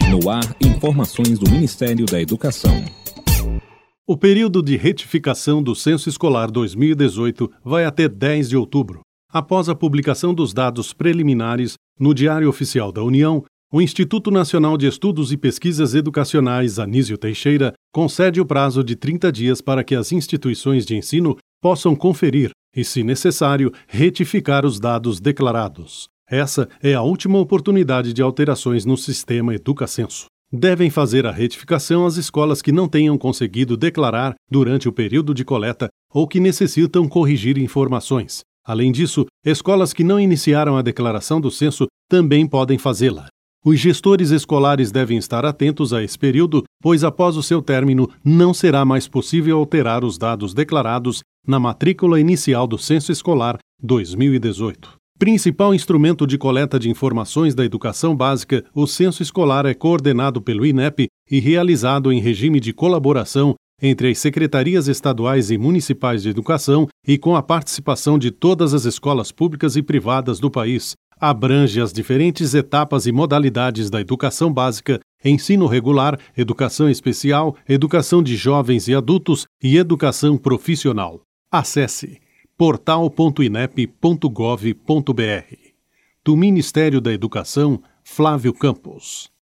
No ar, informações do Ministério da Educação. O período de retificação do Censo Escolar 2018 vai até 10 de outubro. Após a publicação dos dados preliminares no Diário Oficial da União, o Instituto Nacional de Estudos e Pesquisas Educacionais Anísio Teixeira concede o prazo de 30 dias para que as instituições de ensino possam conferir e, se necessário, retificar os dados declarados. Essa é a última oportunidade de alterações no sistema EducaCenso. Devem fazer a retificação as escolas que não tenham conseguido declarar durante o período de coleta ou que necessitam corrigir informações. Além disso, escolas que não iniciaram a declaração do censo também podem fazê-la. Os gestores escolares devem estar atentos a esse período, pois após o seu término não será mais possível alterar os dados declarados na matrícula inicial do Censo Escolar 2018. Principal instrumento de coleta de informações da educação básica, o censo escolar é coordenado pelo INEP e realizado em regime de colaboração entre as secretarias estaduais e municipais de educação e com a participação de todas as escolas públicas e privadas do país. Abrange as diferentes etapas e modalidades da educação básica, ensino regular, educação especial, educação de jovens e adultos e educação profissional. Acesse portal.inep.gov.br. Do Ministério da Educação, Flávio Campos.